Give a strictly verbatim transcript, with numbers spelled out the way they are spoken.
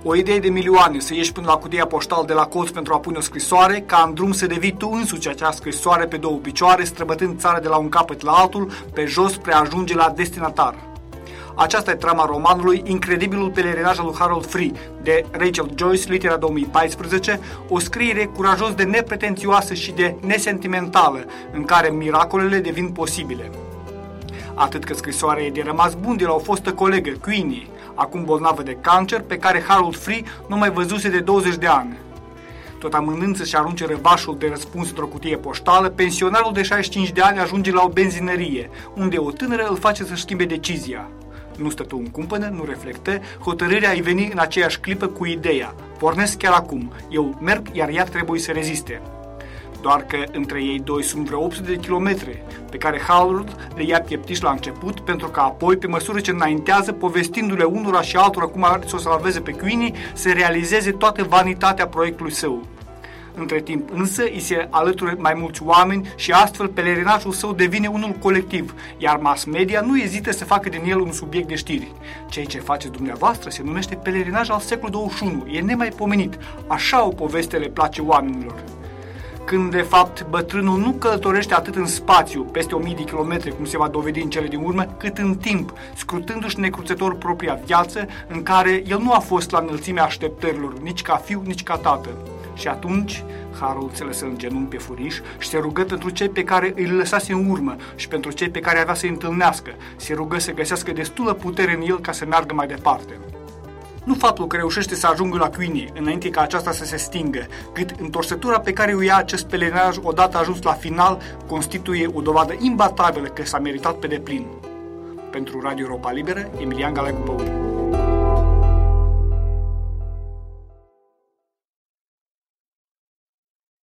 O idee de milioane să ieși până la cutia poștală de la colț pentru a pune o scrisoare, ca în drum să devii tu însuți acea scrisoare pe două picioare, străbătând țara de la un capăt la altul, pe jos spre a ajunge la destinatar. Aceasta e trama romanului Incredibilul pelerinaj al lui Harold Free, de Rachel Joyce, Litera două mii paisprezece, o scriere curajos de nepretențioasă și de nesentimentală, în care miracolele devin posibile. Atât că scrisoarea e de rămas bun de la o fostă colegă, Queenie, acum bolnavă de cancer, pe care Harold Free nu mai văzuse de douăzeci de ani. Tot amânând să-și arunce răbașul de răspuns într-o cutie poștală, pensionarul de șaizeci și cinci de ani ajunge la o benzinărie, unde o tânără îl face să-și schimbe decizia. Nu stătu în cumpănă, nu reflectă, hotărârea îi veni în aceeași clipă cu ideea: pornesc chiar acum, eu merg, iar ea trebuie să reziste. Doar că între ei doi sunt vreo opt sute de kilometri, pe care Harold le ia pieptiși la început, pentru că apoi, pe măsură ce înaintează, povestindu-le unora și altora cum ar să o salveze pe Queenie, să realizeze toată vanitatea proiectului său. Între timp însă îi se alătură mai mulți oameni și astfel pelerinajul său devine unul colectiv, iar mass media nu ezită să facă din el un subiect de știri. Ceea ce faceți dumneavoastră se numește pelerinaj al secolului douăzeci și unu, e nemaipomenit, așa o poveste le place oamenilor. Când, de fapt, bătrânul nu călătorește atât în spațiu, peste o mie de kilometri, cum se va dovedi în cele din urmă, cât în timp, scrutându-și necruțător propria viață, în care el nu a fost la înălțimea așteptărilor, nici ca fiu, nici ca tată. Și atunci, Harold se lăsă în genunchi pe furiș și se rugă pentru cei pe care îi lăsase în urmă și pentru cei pe care avea să-i întâlnească. Se rugă să găsească destulă putere în el ca să meargă mai departe. Nu faptul că reușește să ajungă la Queenie înainte ca aceasta să se stingă, cât întorsătura pe care o ia acest pelerinaj odată ajuns la final constituie o dovadă imbatabilă că s-a meritat pe deplin. Pentru Radio Europa Liberă, Emilian Galecu Păun.